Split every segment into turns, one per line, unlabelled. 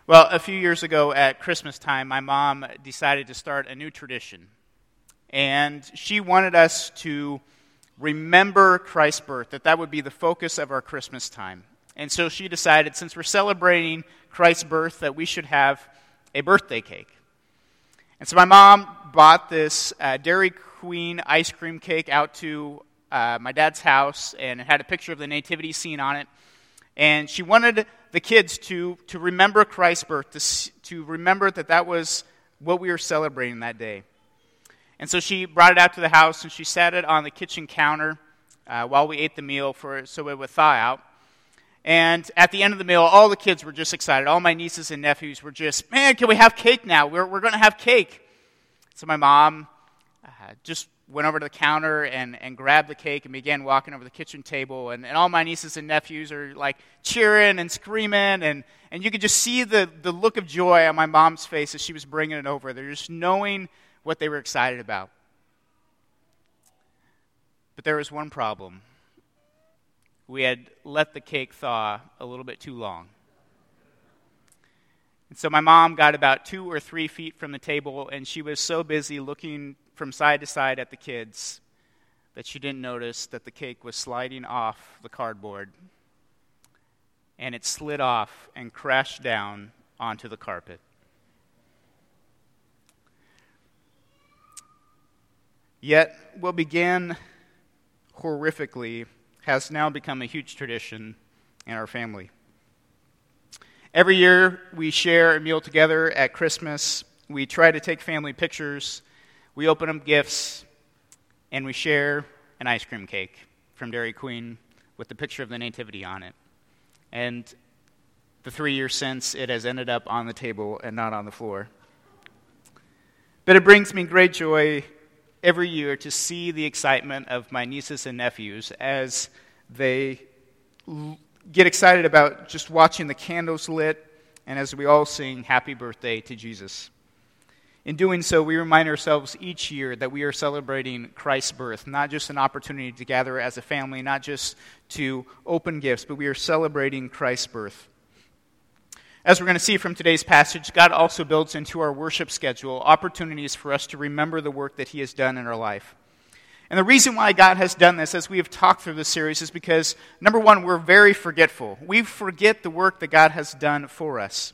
Well, a few years ago at Christmas time, my mom decided to start a new tradition. And she wanted us to remember Christ's birth, that would be the focus of our Christmas time. And so she decided, since we're celebrating Christ's birth, that we should have a birthday cake. And so my mom bought this Dairy Queen ice cream cake out to my dad's house, and it had a picture of the nativity scene on it. And she wanted the kids to remember Christ's birth, to remember that was what we were celebrating that day. And so she brought it out to the house, and she sat it on the kitchen counter while we ate the meal so it would thaw out. And at the end of the meal, all the kids were just excited. All my nieces and nephews were just, man, can we have cake now? We're going to have cake. So my mom just went over to the counter and grabbed the cake and began walking over the kitchen table. And all my nieces and nephews are like cheering and screaming. And you could just see the look of joy on my mom's face as she was bringing it over. They're just knowing what they were excited about. But there was one problem. We had let the cake thaw a little bit too long. And so my mom got about 2 or 3 feet from the table, and she was so busy looking from side to side at the kids that she didn't notice that the cake was sliding off the cardboard, and it slid off and crashed down onto the carpet. Yet, what began horrifically has now become a huge tradition in our family. Every year, we share a meal together at Christmas. We try to take family pictures. We open up gifts, and we share an ice cream cake from Dairy Queen with the picture of the nativity on it. And the 3 years since, it has ended up on the table and not on the floor. But it brings me great joy every year to see the excitement of my nieces and nephews as they get excited about just watching the candles lit and as we all sing Happy Birthday to Jesus. In doing so, we remind ourselves each year that we are celebrating Christ's birth, not just an opportunity to gather as a family, not just to open gifts, but we are celebrating Christ's birth. As we're going to see from today's passage, God also builds into our worship schedule opportunities for us to remember the work that He has done in our life. And the reason why God has done this, as we have talked through this series, is because, number one, we're very forgetful. We forget the work that God has done for us.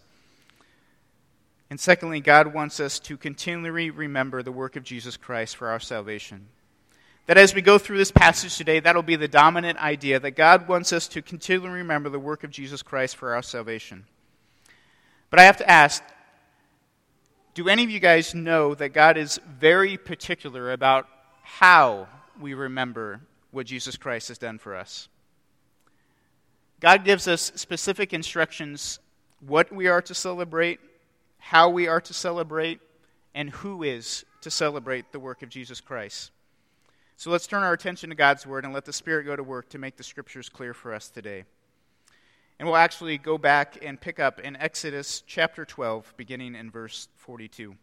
And secondly, God wants us to continually remember the work of Jesus Christ for our salvation. That as we go through this passage today, that'll be the dominant idea, that God wants us to continually remember the work of Jesus Christ for our salvation. But I have to ask, do any of you guys know that God is very particular about how we remember what Jesus Christ has done for us? God gives us specific instructions what we are to celebrate, how we are to celebrate, and who is to celebrate the work of Jesus Christ. So let's turn our attention to God's Word and let the Spirit go to work to make the Scriptures clear for us today. And we'll actually go back and pick up in Exodus chapter 12, beginning in verse 42.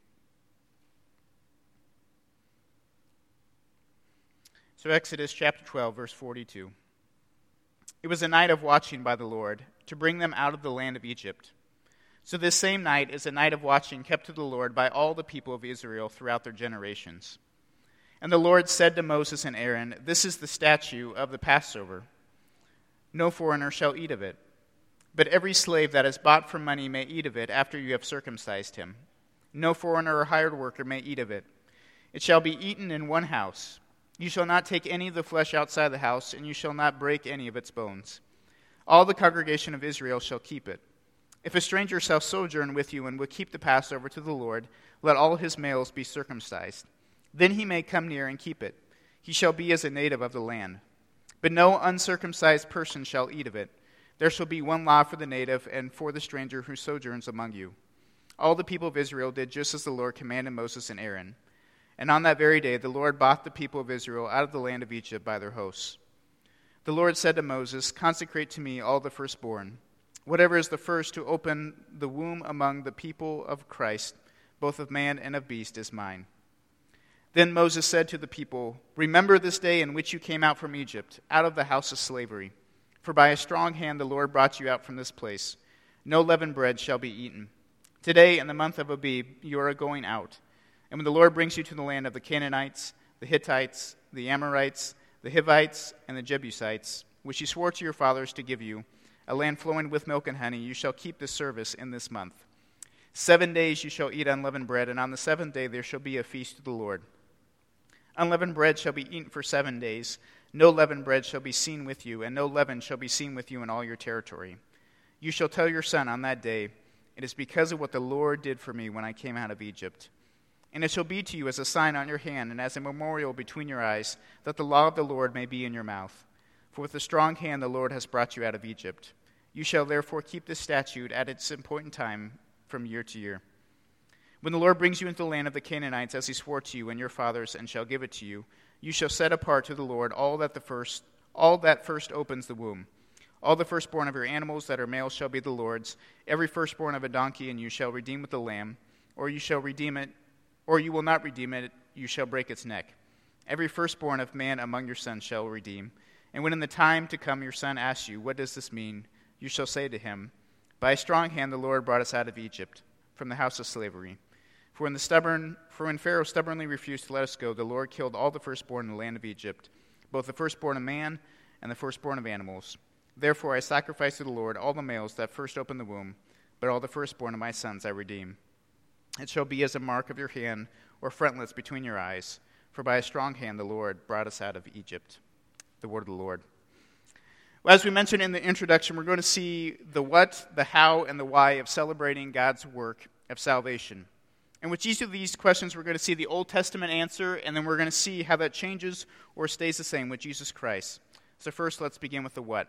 So Exodus chapter 12, verse 42. It was a night of watching by the Lord to bring them out of the land of Egypt. So this same night is a night of watching kept to the Lord by all the people of Israel throughout their generations. And the Lord said to Moses and Aaron, "This is the statute of the Passover. No foreigner shall eat of it. But every slave that is bought for money may eat of it after you have circumcised him. No foreigner or hired worker may eat of it. It shall be eaten in one house. You shall not take any of the flesh outside the house, and you shall not break any of its bones. All the congregation of Israel shall keep it. If a stranger shall sojourn with you and will keep the Passover to the Lord, let all his males be circumcised. Then he may come near and keep it. He shall be as a native of the land. But no uncircumcised person shall eat of it. There shall be one law for the native and for the stranger who sojourns among you." All the people of Israel did just as the Lord commanded Moses and Aaron. And on that very day the Lord brought the people of Israel out of the land of Egypt by their hosts. The Lord said to Moses, "Consecrate to me all the firstborn. Whatever is the first to open the womb among the people of Christ, both of man and of beast, is mine." Then Moses said to the people, "Remember this day in which you came out from Egypt, out of the house of slavery. For by a strong hand the Lord brought you out from this place. No leavened bread shall be eaten. Today, in the month of Abib, you are going out. And when the Lord brings you to the land of the Canaanites, the Hittites, the Amorites, the Hivites, and the Jebusites, which he swore to your fathers to give you, a land flowing with milk and honey, you shall keep this service in this month. 7 days you shall eat unleavened bread, and on the seventh day there shall be a feast to the Lord. Unleavened bread shall be eaten for 7 days. No leavened bread shall be seen with you, and no leaven shall be seen with you in all your territory. You shall tell your son on that day, it is because of what the Lord did for me when I came out of Egypt. And it shall be to you as a sign on your hand and as a memorial between your eyes, that the law of the Lord may be in your mouth. For with a strong hand the Lord has brought you out of Egypt. You shall therefore keep this statute at its appointed time from year to year. When the Lord brings you into the land of the Canaanites, as he swore to you and your fathers, and shall give it to you, you shall set apart to the Lord all that first opens the womb. All the firstborn of your animals that are male shall be the Lord's. Every firstborn of a donkey, and you shall redeem with the lamb, or you shall redeem it, or you will not redeem it, you shall break its neck. Every firstborn of man among your sons shall redeem. And when in the time to come your son asks you, what does this mean? You shall say to him, by a strong hand the Lord brought us out of Egypt, from the house of slavery. For when Pharaoh stubbornly refused to let us go, the Lord killed all the firstborn in the land of Egypt, both the firstborn of man and the firstborn of animals. Therefore I sacrifice to the Lord all the males that first open the womb, but all the firstborn of my sons I redeem. It shall be as a mark of your hand or frontlets between your eyes, for by a strong hand the Lord brought us out of Egypt. The word of the Lord. Well, as we mentioned in the introduction, we're going to see the what, the how, and the why of celebrating God's work of salvation. And with each of these questions, we're going to see the Old Testament answer, and then we're going to see how that changes or stays the same with Jesus Christ. So first, let's begin with the what.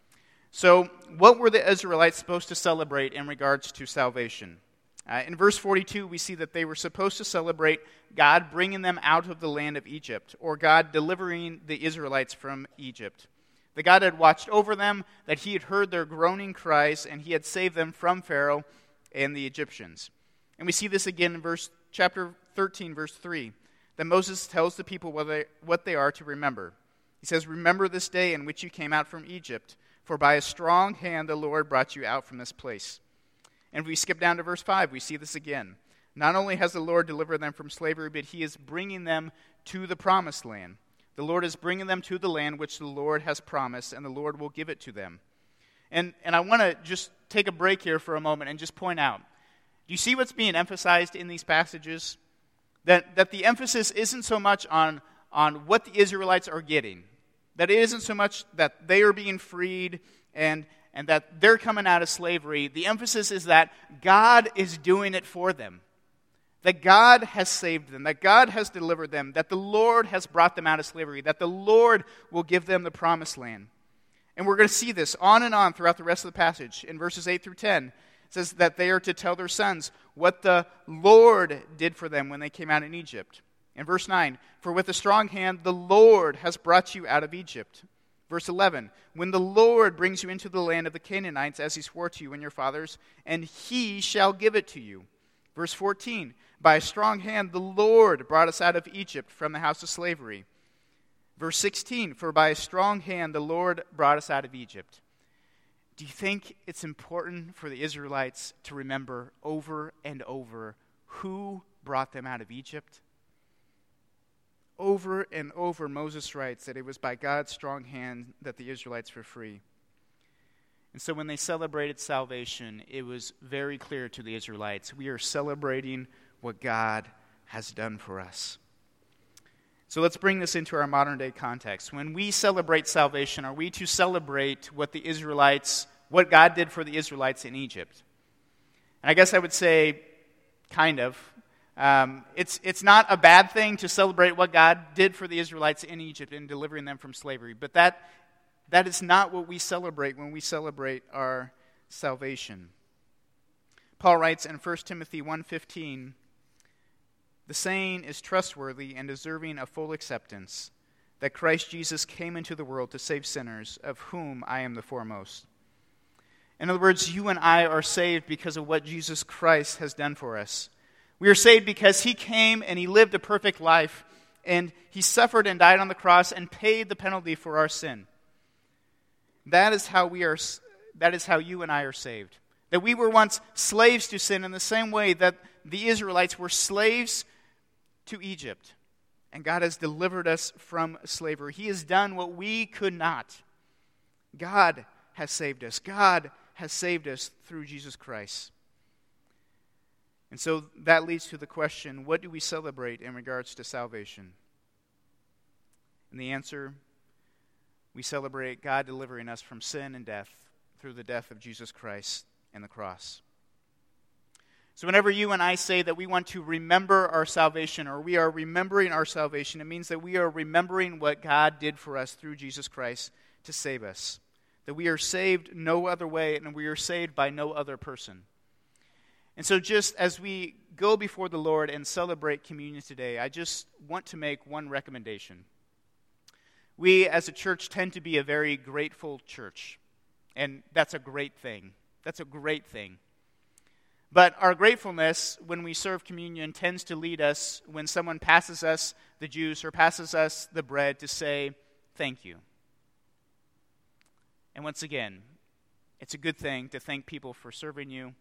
So, what were the Israelites supposed to celebrate in regards to salvation? In verse 42, we see that they were supposed to celebrate God bringing them out of the land of Egypt, or God delivering the Israelites from Egypt. That God had watched over them, that he had heard their groaning cries, and he had saved them from Pharaoh and the Egyptians. And we see this again in chapter 13, verse 3, that Moses tells the people what they are to remember. He says, remember this day in which you came out from Egypt, for by a strong hand the Lord brought you out from this place. And if we skip down to verse 5, we see this again. Not only has the Lord delivered them from slavery, but he is bringing them to the promised land. The Lord is bringing them to the land which the Lord has promised, and the Lord will give it to them. And I want to just take a break here for a moment and just point out, do you see what's being emphasized in these passages? That the emphasis isn't so much on what the Israelites are getting. That it isn't so much that they are being freed and that they're coming out of slavery. The emphasis is that God is doing it for them. That God has saved them, that God has delivered them, that the Lord has brought them out of slavery, that the Lord will give them the promised land. And we're going to see this on and on throughout the rest of the passage. In verses 8 through 10, it says that they are to tell their sons what the Lord did for them when they came out in Egypt. In verse 9, for with a strong hand the Lord has brought you out of Egypt. Verse 11, when the Lord brings you into the land of the Canaanites, as he swore to you and your fathers, and he shall give it to you. Verse 14, by a strong hand the Lord brought us out of Egypt from the house of slavery. Verse 16, for by a strong hand the Lord brought us out of Egypt. Do you think it's important for the Israelites to remember over and over who brought them out of Egypt? Over and over, Moses writes that it was by God's strong hand that the Israelites were free. And so when they celebrated salvation, it was very clear to the Israelites, we are celebrating what God has done for us. So let's bring this into our modern day context. When we celebrate salvation, are we to celebrate what God did for the Israelites in Egypt? And I guess I would say, kind of. It's not a bad thing to celebrate what God did for the Israelites in Egypt in delivering them from slavery, but that is not what we celebrate when we celebrate our salvation. Paul writes in 1 Timothy 1:15, the saying is trustworthy and deserving of full acceptance, that Christ Jesus came into the world to save sinners, of whom I am the foremost. In other words, you and I are saved because of what Jesus Christ has done for us. We are saved because he came and he lived a perfect life, and he suffered and died on the cross and paid the penalty for our sin. That is how you and I are saved. That we were once slaves to sin in the same way that the Israelites were slaves to Egypt. And God has delivered us from slavery. He has done what we could not. God has saved us. God has saved us through Jesus Christ. And so that leads to the question, what do we celebrate in regards to salvation? And the answer, we celebrate God delivering us from sin and death through the death of Jesus Christ and the cross. So whenever you and I say that we want to remember our salvation, or we are remembering our salvation, it means that we are remembering what God did for us through Jesus Christ to save us. That we are saved no other way, and we are saved by no other person. And so just as we go before the Lord and celebrate communion today, I just want to make one recommendation. We as a church tend to be a very grateful church, and that's a great thing. That's a great thing. But our gratefulness when we serve communion tends to lead us, when someone passes us the juice or passes us the bread, to say, thank you. And once again, it's a good thing to thank people for serving you.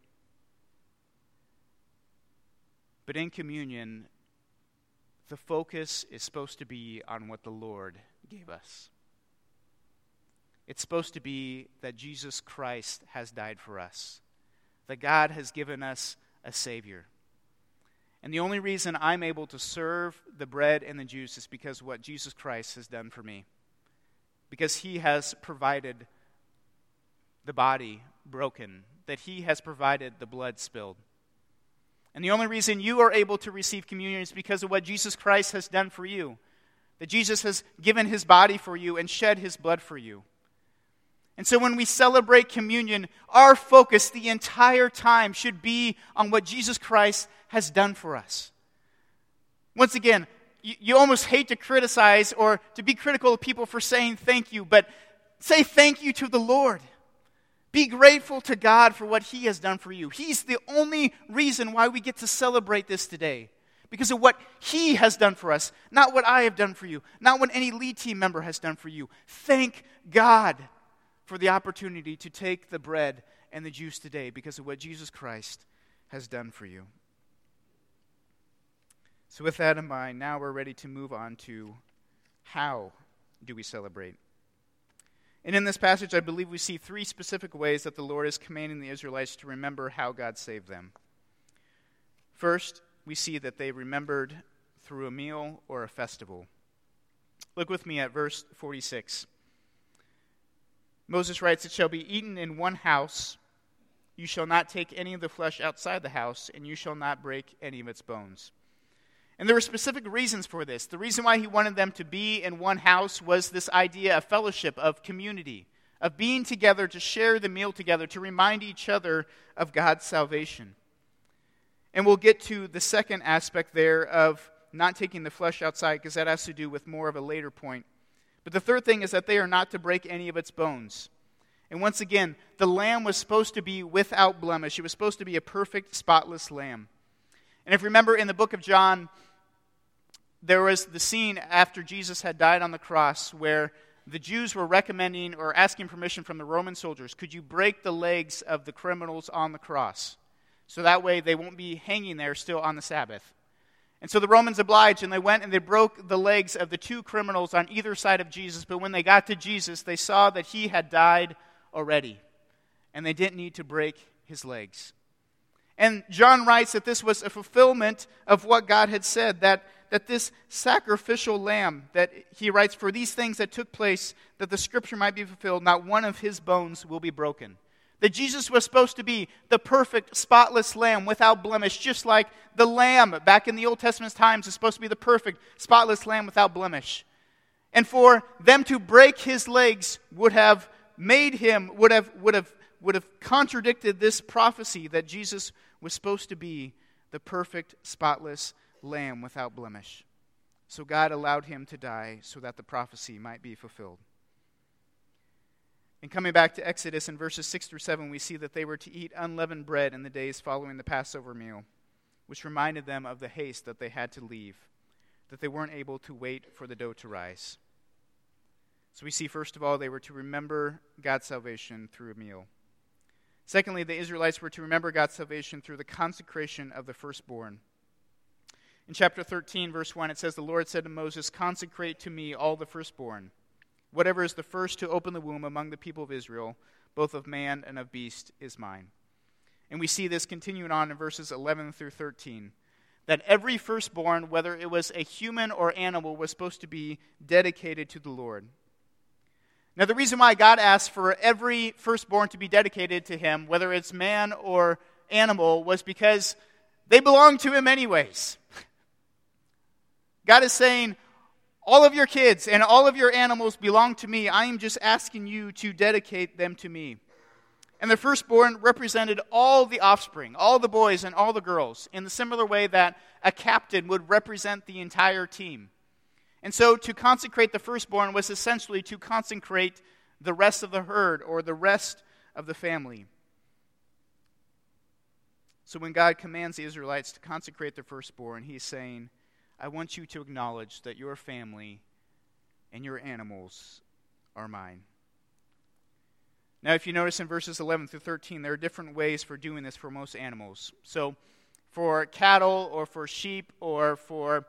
But in communion, the focus is supposed to be on what the Lord gave us. It's supposed to be that Jesus Christ has died for us, that God has given us a Savior. And the only reason I'm able to serve the bread and the juice is because of what Jesus Christ has done for me. Because He has provided the body broken, that He has provided the blood spilled. And the only reason you are able to receive communion is because of what Jesus Christ has done for you. That Jesus has given His body for you and shed His blood for you. And so when we celebrate communion, our focus the entire time should be on what Jesus Christ has done for us. Once again, you almost hate to criticize or to be critical of people for saying thank you, but say thank you to the Lord. Be grateful to God for what He has done for you. He's the only reason why we get to celebrate this today. Because of what He has done for us, not what I have done for you, not what any lead team member has done for you. Thank God for the opportunity to take the bread and the juice today because of what Jesus Christ has done for you. So with that in mind, now we're ready to move on to how do we celebrate. And in this passage, I believe we see three specific ways that the Lord is commanding the Israelites to remember how God saved them. First, we see that they remembered through a meal or a festival. Look with me at verse 46. Moses writes, "It shall be eaten in one house. You shall not take any of the flesh outside the house, and you shall not break any of its bones." And there were specific reasons for this. The reason why He wanted them to be in one house was this idea of fellowship, of community, of being together to share the meal together, to remind each other of God's salvation. And we'll get to the second aspect there of not taking the flesh outside, because that has to do with more of a later point. But the third thing is that they are not to break any of its bones. And once again, the lamb was supposed to be without blemish. It was supposed to be a perfect, spotless lamb. And if you remember in the book of John, there was the scene after Jesus had died on the cross where the Jews were recommending or asking permission from the Roman soldiers, could you break the legs of the criminals on the cross? So that way they won't be hanging there still on the Sabbath. And so the Romans obliged, and they went and they broke the legs of the two criminals on either side of Jesus. But when they got to Jesus, they saw that He had died already, and they didn't need to break His legs. And John writes that this was a fulfillment of what God had said, that this sacrificial lamb, that he writes, for these things that took place, that the scripture might be fulfilled, not one of His bones will be broken. That Jesus was supposed to be the perfect, spotless lamb without blemish, just like the lamb back in the Old Testament times is supposed to be the perfect, spotless lamb without blemish. And for them to break His legs would have made Him, would have contradicted this prophecy that Jesus was supposed to be the perfect, spotless lamb without blemish. So God allowed Him to die so that the prophecy might be fulfilled. And coming back to Exodus in verses 6 through 7, we see that they were to eat unleavened bread in the days following the Passover meal, which reminded them of the haste that they had to leave, that they weren't able to wait for the dough to rise. So we see, first of all, they were to remember God's salvation through a meal. Secondly, the Israelites were to remember God's salvation through the consecration of the firstborn. In chapter 13, verse 1, it says, "The Lord said to Moses, 'Consecrate to me all the firstborn. Whatever is the first to open the womb among the people of Israel, both of man and of beast, is mine.'" And we see this continuing on in verses 11 through 13, that every firstborn, whether it was a human or animal, was supposed to be dedicated to the Lord. Now, the reason why God asked for every firstborn to be dedicated to him, whether it's man or animal, was because they belong to him anyways. God is saying, all of your kids and all of your animals belong to me. I am just asking you to dedicate them to me. And the firstborn represented all the offspring, all the boys and all the girls, in the similar way that a captain would represent the entire team. And so to consecrate the firstborn was essentially to consecrate the rest of the herd or the rest of the family. So when God commands the Israelites to consecrate the firstborn, he's saying, I want you to acknowledge that your family and your animals are mine. Now, if you notice in verses 11 through 13, there are different ways for doing this for most animals. So for cattle or for sheep or for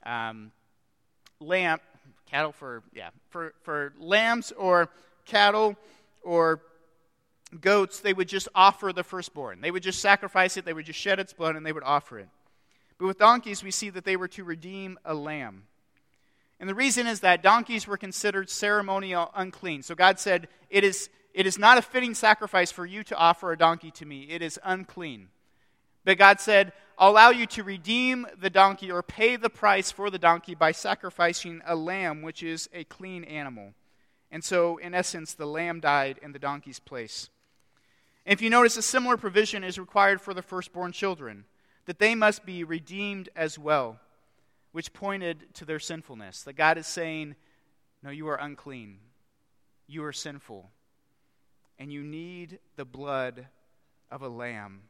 lambs or cattle or goats, they would just offer the firstborn. They would just sacrifice it, they would just shed its blood, and they would offer it. But with donkeys, we see that they were to redeem a lamb. And the reason is that donkeys were considered ceremonial unclean. So God said, it is not a fitting sacrifice for you to offer a donkey to me. It is unclean. But God said, I'll allow you to redeem the donkey or pay the price for the donkey by sacrificing a lamb, which is a clean animal. And so, in essence, the lamb died in the donkey's place. And if you notice, a similar provision is required for the firstborn children, that they must be redeemed as well, which pointed to their sinfulness. That God is saying, no, you are unclean. You are sinful. And you need the blood of a lamb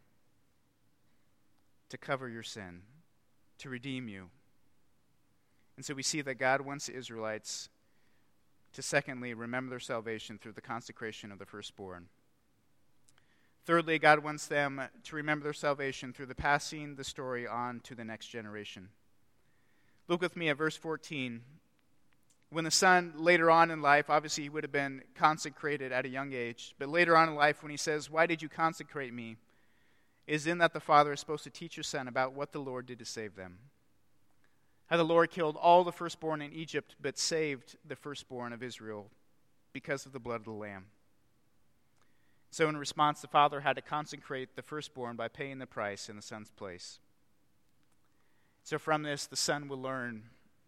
to cover your sin, to redeem you. And so we see that God wants the Israelites to, secondly, remember their salvation through the consecration of the firstborn. Thirdly, God wants them to remember their salvation through the passing the story on to the next generation. Look with me at verse 14. When the son, later on in life, obviously he would have been consecrated at a young age, but later on in life when he says, why did you consecrate me? Is in that the father is supposed to teach his son about what the Lord did to save them. How the Lord killed all the firstborn in Egypt, but saved the firstborn of Israel because of the blood of the lamb. So in response, the father had to consecrate the firstborn by paying the price in the son's place. So from this, the son will learn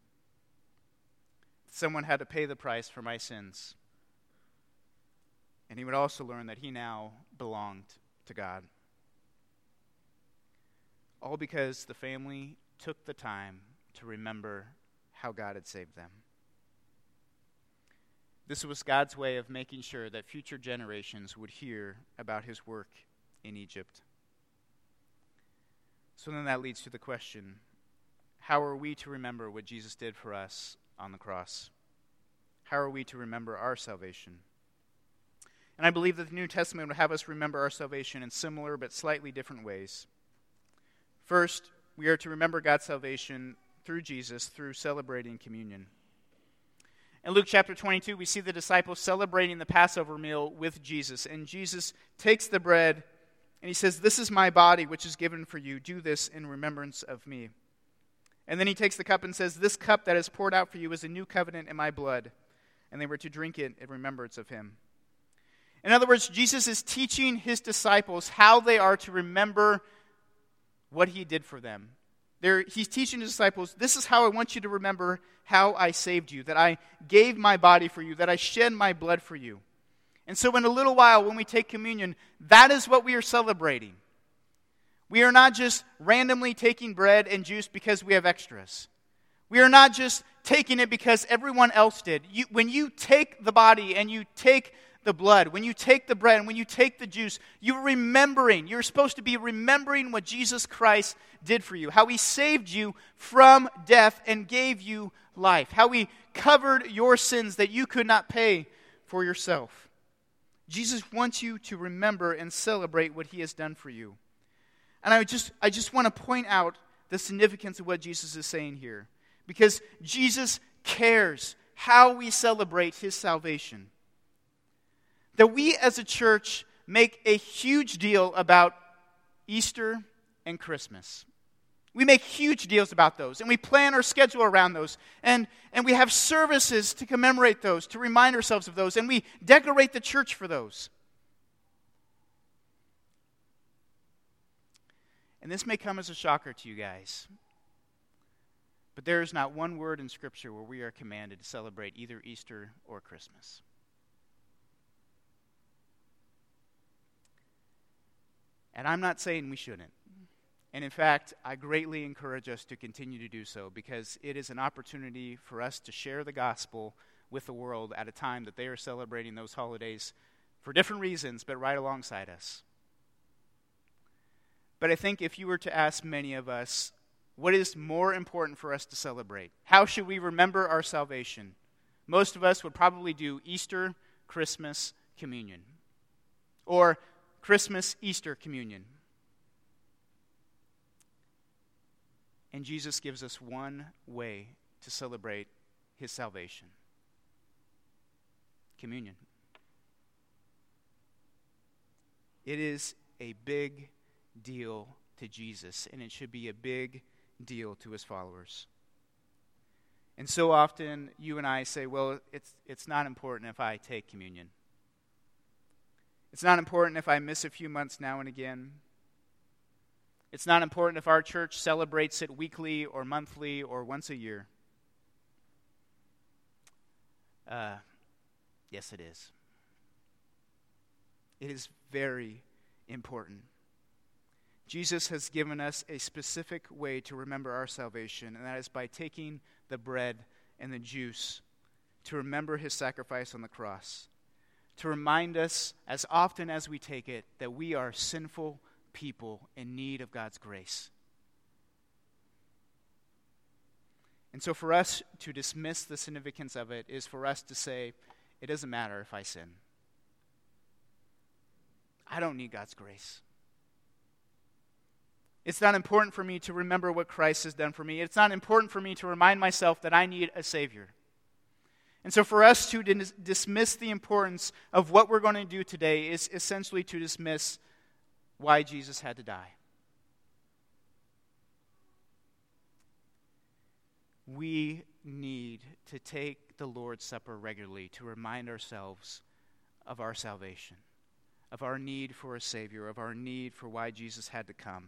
someone had to pay the price for my sins. And he would also learn that he now belonged to God. All because the family took the time to remember how God had saved them. This was God's way of making sure that future generations would hear about his work in Egypt. So then that leads to the question, how are we to remember what Jesus did for us on the cross? How are we to remember our salvation? And I believe that the New Testament would have us remember our salvation in similar but slightly different ways. First, we are to remember God's salvation through Jesus, through celebrating communion. In Luke chapter 22, we see the disciples celebrating the Passover meal with Jesus. And Jesus takes the bread and he says, this is my body which is given for you. Do this in remembrance of me. And then he takes the cup and says, this cup that is poured out for you is a new covenant in my blood. And they were to drink it in remembrance of him. In other words, Jesus is teaching his disciples how they are to remember what he did for them. He's teaching his disciples, this is how I want you to remember how I saved you, that I gave my body for you, that I shed my blood for you. And so in a little while, when we take communion, that is what we are celebrating. We are not just randomly taking bread and juice because we have extras. We are not just taking it because everyone else did. When you take the body and you take the blood, when you take the bread and when you take the juice, you're supposed to be remembering what Jesus Christ did for you, how he saved you from death and gave you life, how he covered your sins that you could not pay for yourself. Jesus wants you to remember and celebrate what he has done for you. And I just want to point out the significance of what Jesus is saying here. Because Jesus cares how we celebrate his salvation. That we as a church make a huge deal about Easter and Christmas. We make huge deals about those, and we plan our schedule around those, and we have services to commemorate those, to remind ourselves of those, and we decorate the church for those. And this may come as a shocker to you guys, but there is not one word in Scripture where we are commanded to celebrate either Easter or Christmas. And I'm not saying we shouldn't. And in fact, I greatly encourage us to continue to do so because it is an opportunity for us to share the gospel with the world at a time that they are celebrating those holidays for different reasons, but right alongside us. But I think if you were to ask many of us, what is more important for us to celebrate? How should we remember our salvation? Most of us would probably do Easter, Christmas, communion. Or Christmas, Easter, communion. And Jesus gives us one way to celebrate his salvation. Communion. It is a big deal to Jesus, and it should be a big deal to his followers. And so often you and I say, well, it's not important if I take communion. It's not important if I miss a few months now and again. It's not important if our church celebrates it weekly or monthly or once a year. Yes, it is. It is very important. Jesus has given us a specific way to remember our salvation, and that is by taking the bread and the juice to remember his sacrifice on the cross, to remind us as often as we take it that we are sinful people in need of God's grace. And so for us to dismiss the significance of it is for us to say, it doesn't matter if I sin. I don't need God's grace. It's not important for me to remember what Christ has done for me. It's not important for me to remind myself that I need a Savior. And so for us to dismiss the importance of what we're going to do today is essentially to dismiss why Jesus had to die. We need to take the Lord's Supper regularly to remind ourselves of our salvation, of our need for a Savior, of our need for why Jesus had to come.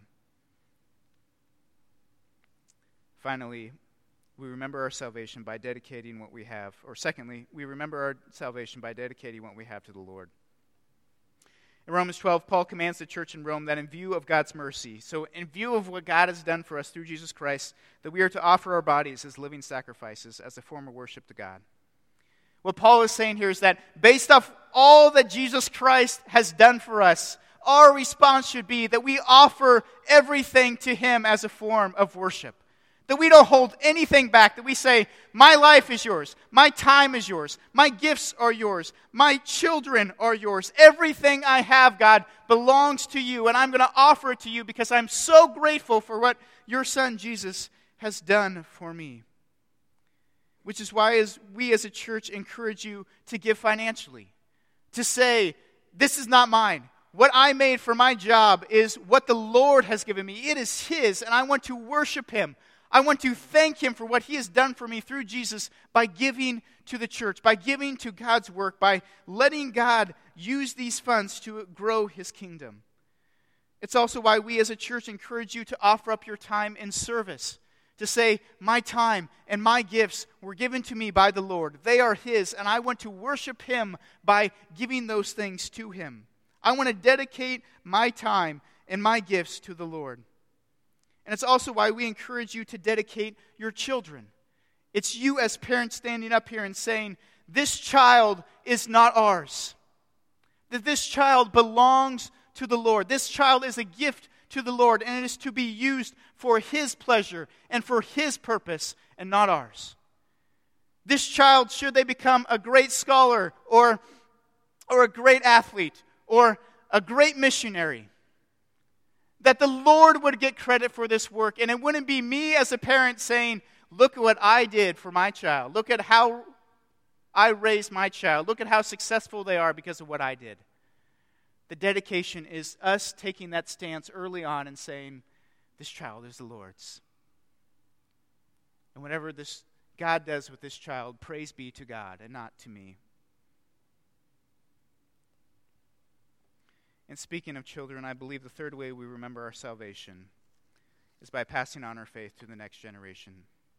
Finally, we remember our salvation by dedicating what we have. Or secondly, we remember our salvation by dedicating what we have to the Lord. In Romans 12, Paul commands the church in Rome that in view of God's mercy, so in view of what God has done for us through Jesus Christ, that we are to offer our bodies as living sacrifices as a form of worship to God. What Paul is saying here is that based off all that Jesus Christ has done for us, our response should be that we offer everything to him as a form of worship. That we don't hold anything back. That we say, my life is yours. My time is yours. My gifts are yours. My children are yours. Everything I have, God, belongs to you. And I'm going to offer it to you because I'm so grateful for what your son, Jesus, has done for me. Which is why we as a church encourage you to give financially. To say, this is not mine. What I made for my job is what the Lord has given me. It is his, and I want to worship him. I want to thank him for what he has done for me through Jesus by giving to the church, by giving to God's work, by letting God use these funds to grow his kingdom. It's also why we as a church encourage you to offer up your time in service, to say, my time and my gifts were given to me by the Lord. They are his, and I want to worship him by giving those things to him. I want to dedicate my time and my gifts to the Lord. And it's also why we encourage you to dedicate your children. It's you as parents standing up here and saying, this child is not ours. That this child belongs to the Lord. This child is a gift to the Lord, and it is to be used for his pleasure and for his purpose and not ours. This child, should they become a great scholar or or a great athlete or a great missionary. That the Lord would get credit for this work, and it wouldn't be me as a parent saying, look at what I did for my child. Look at how I raised my child. Look at how successful they are because of what I did. The dedication is us taking that stance early on and saying, this child is the Lord's. And whatever this God does with this child, praise be to God and not to me. And speaking of children, I believe the third way we remember our salvation is by passing on our faith to the next generation.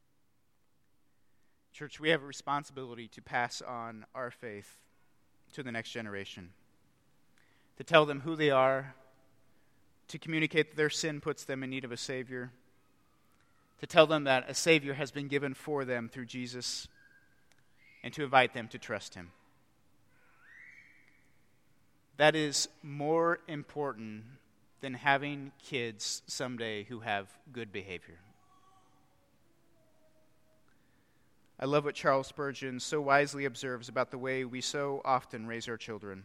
Church, we have a responsibility to pass on our faith to the next generation, to tell them who they are, to communicate that their sin puts them in need of a Savior, to tell them that a Savior has been given for them through Jesus, and to invite them to trust Him. That is more important than having kids someday who have good behavior. I love what Charles Spurgeon so wisely observes about the way we so often raise our children.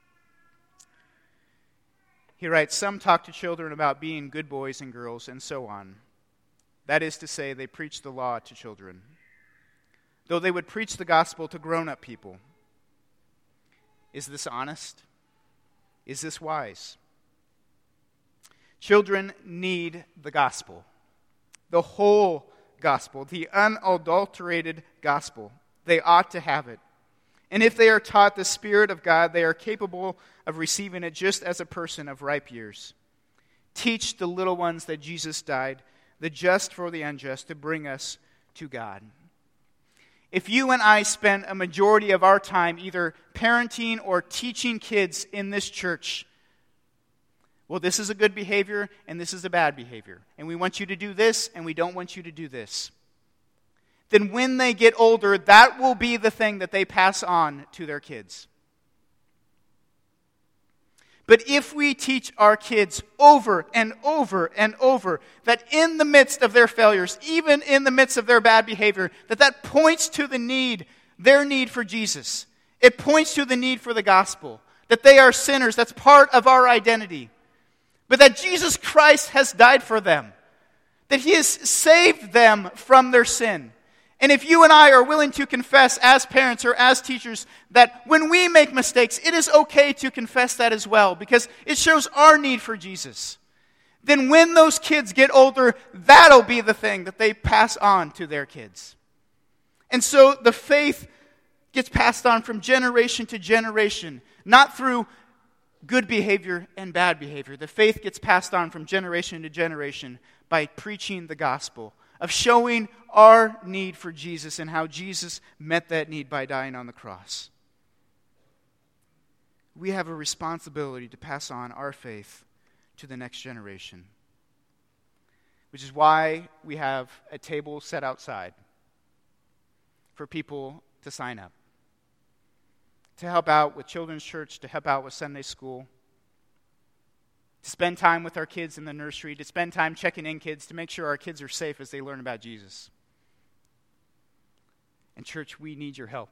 He writes, some talk to children about being good boys and girls and so on. That is to say, they preach the law to children, though they would preach the gospel to grown-up people. Is this honest? Is this wise? Children need the gospel, the whole gospel, the unadulterated gospel. They ought to have it. And if they are taught the Spirit of God, they are capable of receiving it just as a person of ripe years. Teach the little ones that Jesus died, the just for the unjust, to bring us to God. If you and I spend a majority of our time either parenting or teaching kids in this church, well, this is a good behavior and this is a bad behavior, and we want you to do this and we don't want you to do this, then when they get older, that will be the thing that they pass on to their kids. But if we teach our kids over and over and over that in the midst of their failures, even in the midst of their bad behavior, that points to the need, their need for Jesus. It points to the need for the gospel. That they are sinners, that's part of our identity. But that Jesus Christ has died for them. That He has saved them from their sin. And if you and I are willing to confess as parents or as teachers that when we make mistakes, it is okay to confess that as well because it shows our need for Jesus, then when those kids get older, that'll be the thing that they pass on to their kids. And so the faith gets passed on from generation to generation, not through good behavior and bad behavior. The faith gets passed on from generation to generation by preaching the gospel, of showing our need for Jesus and how Jesus met that need by dying on the cross. We have a responsibility to pass on our faith to the next generation, which is why we have a table set outside for people to sign up, to help out with children's church, to help out with Sunday school, to spend time with our kids in the nursery, to spend time checking in kids, to make sure our kids are safe as they learn about Jesus. And church, we need your help.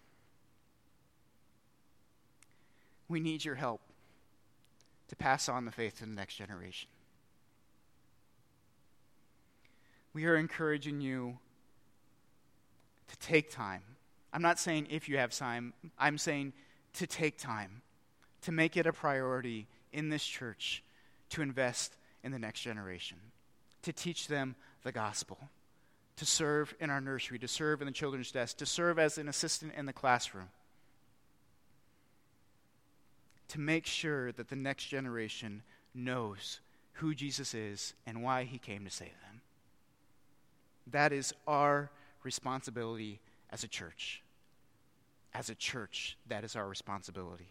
We need your help to pass on the faith to the next generation. We are encouraging you to take time. I'm not saying if you have time, I'm saying to take time, to make it a priority in this church to invest in the next generation, to teach them the gospel, to serve in our nursery, to serve in the children's desk, to serve as an assistant in the classroom, to make sure that the next generation knows who Jesus is and why He came to save them. That is our responsibility as a church. As a church, that is our responsibility.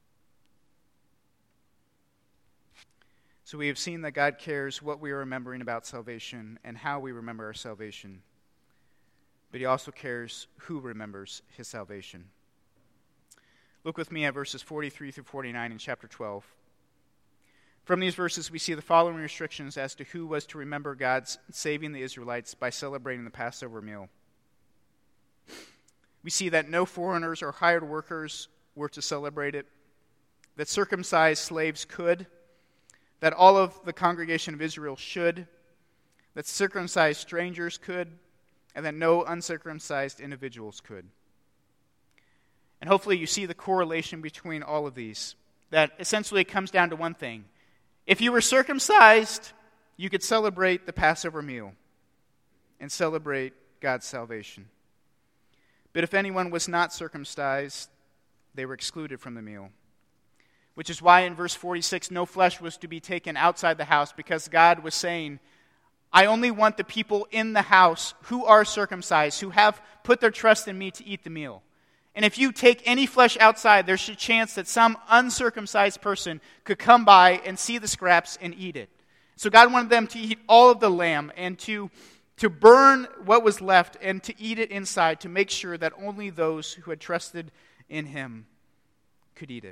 So we have seen that God cares what we are remembering about salvation and how we remember our salvation. But He also cares who remembers His salvation. Look with me at verses 43 through 49 in chapter 12. From these verses, we see the following restrictions as to who was to remember God's saving the Israelites by celebrating the Passover meal. We see that no foreigners or hired workers were to celebrate it, that circumcised slaves could, that all of the congregation of Israel should, that circumcised strangers could, and that no uncircumcised individuals could. And hopefully you see the correlation between all of these, that essentially it comes down to one thing. If you were circumcised, you could celebrate the Passover meal and celebrate God's salvation. But if anyone was not circumcised, they were excluded from the meal. Which is why in verse 46, no flesh was to be taken outside the house, because God was saying, I only want the people in the house who are circumcised, who have put their trust in me to eat the meal. And if you take any flesh outside, there's a chance that some uncircumcised person could come by and see the scraps and eat it. So God wanted them to eat all of the lamb and to burn what was left and to eat it inside, to make sure that only those who had trusted in him could eat it.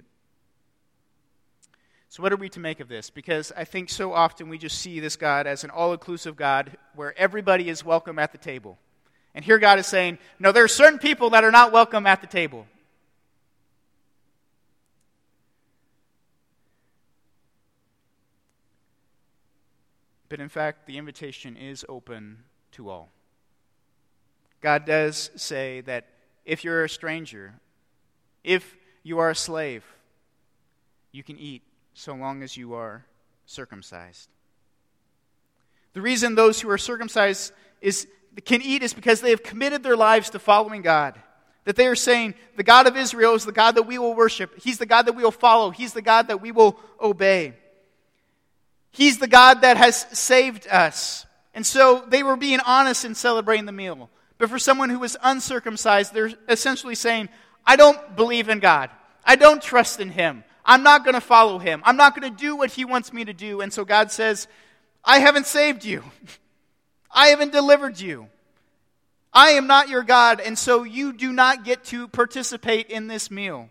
So what are we to make of this? Because I think so often we just see this God as an all-inclusive God where everybody is welcome at the table. And here God is saying, no, there are certain people that are not welcome at the table. But in fact, the invitation is open to all. God does say that if you're a stranger, if you are a slave, you can eat so long as you are circumcised. The reason those who are circumcised can eat is because they have committed their lives to following God. That they are saying, the God of Israel is the God that we will worship. He's the God that we will follow. He's the God that we will obey. He's the God that has saved us. And so they were being honest in celebrating the meal. But for someone who was uncircumcised, they're essentially saying, I don't believe in God. I don't trust in him. I'm not going to follow him. I'm not going to do what he wants me to do. And so God says, I haven't saved you. I haven't delivered you. I am not your God, and so you do not get to participate in this meal.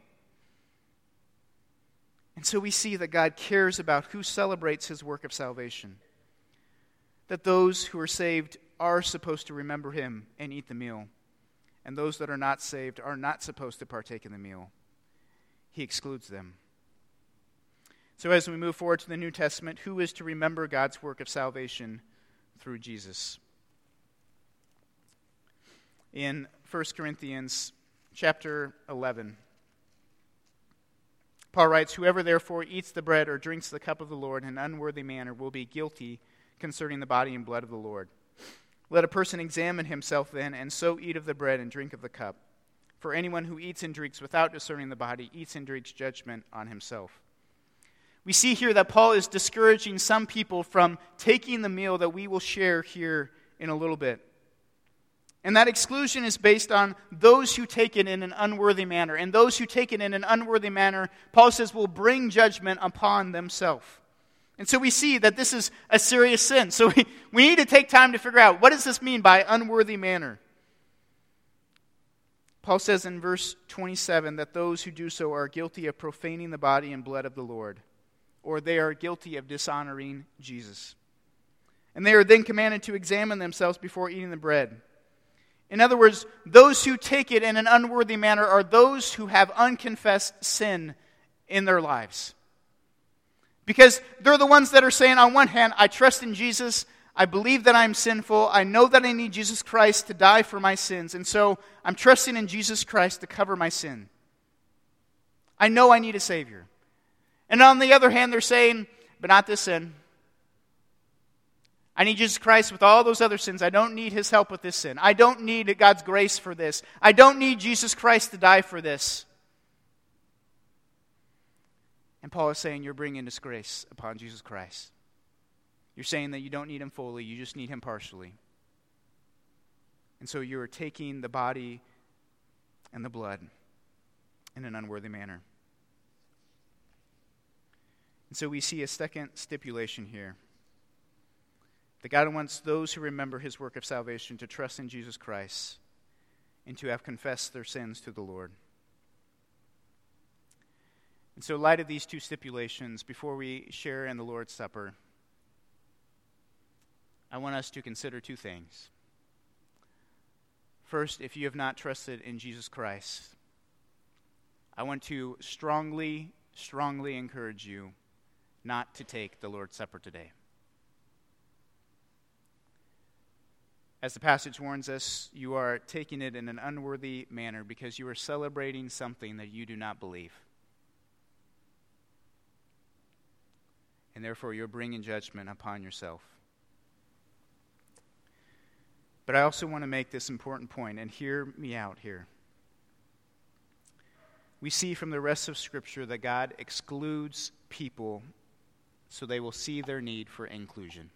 And so we see that God cares about who celebrates his work of salvation. That those who are saved are supposed to remember him and eat the meal. And those that are not saved are not supposed to partake in the meal. He excludes them. So as we move forward to the New Testament, who is to remember God's work of salvation through Jesus? In 1 Corinthians chapter 11, Paul writes, whoever therefore eats the bread or drinks the cup of the Lord in an unworthy manner will be guilty concerning the body and blood of the Lord. Let a person examine himself then, and so eat of the bread and drink of the cup. For anyone who eats and drinks without discerning the body eats and drinks judgment on himself. We see here that Paul is discouraging some people from taking the meal that we will share here in a little bit. And that exclusion is based on those who take it in an unworthy manner. And those who take it in an unworthy manner, Paul says, will bring judgment upon themselves. And so we see that this is a serious sin. So we need to take time to figure out, what does this mean by unworthy manner? Paul says in verse 27 that those who do so are guilty of profaning the body and blood of the Lord, or they are guilty of dishonoring Jesus. And they are then commanded to examine themselves before eating the bread. In other words, those who take it in an unworthy manner are those who have unconfessed sin in their lives. Because they're the ones that are saying, on one hand, I trust in Jesus, I believe that I'm sinful, I know that I need Jesus Christ to die for my sins, and so I'm trusting in Jesus Christ to cover my sin. I know I need a Savior. And on the other hand, they're saying, but not this sin. I need Jesus Christ with all those other sins. I don't need his help with this sin. I don't need God's grace for this. I don't need Jesus Christ to die for this. And Paul is saying you're bringing disgrace upon Jesus Christ. You're saying that you don't need him fully, you just need him partially. And so you're taking the body and the blood in an unworthy manner. And so we see a second stipulation here. That God wants those who remember his work of salvation to trust in Jesus Christ and to have confessed their sins to the Lord. And so in light of these two stipulations, before we share in the Lord's Supper, I want us to consider two things. First, if you have not trusted in Jesus Christ, I want to strongly, strongly encourage you not to take the Lord's Supper today. As the passage warns us, you are taking it in an unworthy manner because you are celebrating something that you do not believe. And therefore, you're bringing judgment upon yourself. But I also want to make this important point, and hear me out here. We see from the rest of Scripture that God excludes people so they will see their need for inclusion.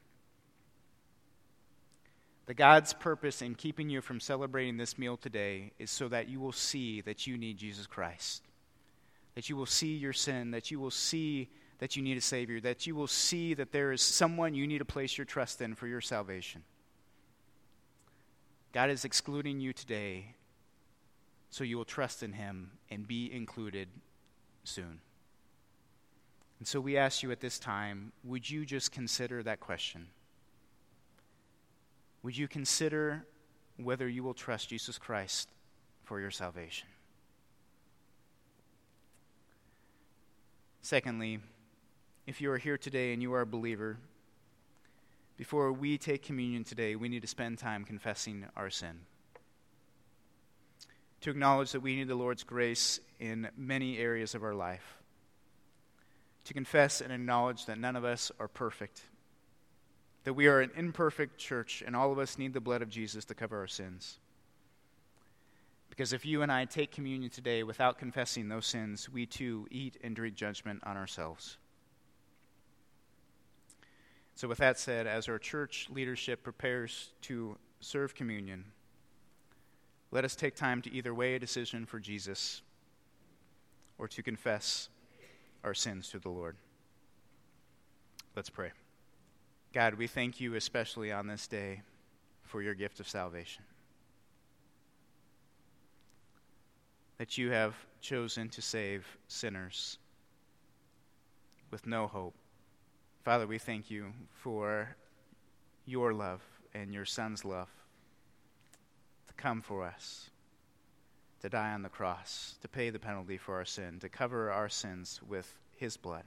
That God's purpose in keeping you from celebrating this meal today is so that you will see that you need Jesus Christ. That you will see your sin, that you will see that you need a Savior, that you will see that there is someone you need to place your trust in for your salvation. God is excluding you today so you will trust in Him and be included soon. And so we ask you at this time, would you just consider that question? Would you consider whether you will trust Jesus Christ for your salvation? Secondly, if you are here today and you are a believer, before we take communion today, we need to spend time confessing our sin. To acknowledge that we need the Lord's grace in many areas of our life. To confess and acknowledge that none of us are perfect. That we are an imperfect church and all of us need the blood of Jesus to cover our sins. Because if you and I take communion today without confessing those sins, we too eat and drink judgment on ourselves. So with that said, as our church leadership prepares to serve communion, let us take time to either weigh a decision for Jesus or to confess our sins to the Lord. Let's pray. God, we thank you especially on this day for your gift of salvation. That you have chosen to save sinners with no hope. Father, we thank you for your love and your Son's love to come for us, to die on the cross, to pay the penalty for our sin, to cover our sins with his blood.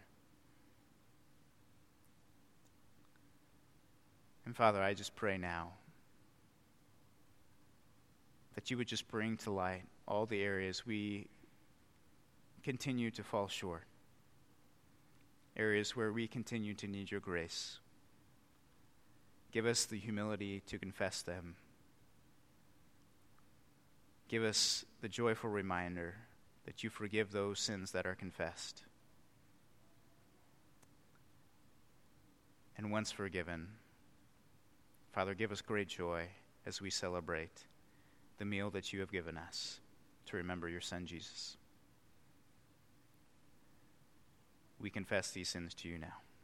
And Father, I just pray now that you would just bring to light all the areas we continue to fall short, areas where we continue to need your grace. Give us the humility to confess them. Give us the joyful reminder that you forgive those sins that are confessed. And once forgiven, Father, give us great joy as we celebrate the meal that you have given us to remember your Son, Jesus. We confess these sins to you now.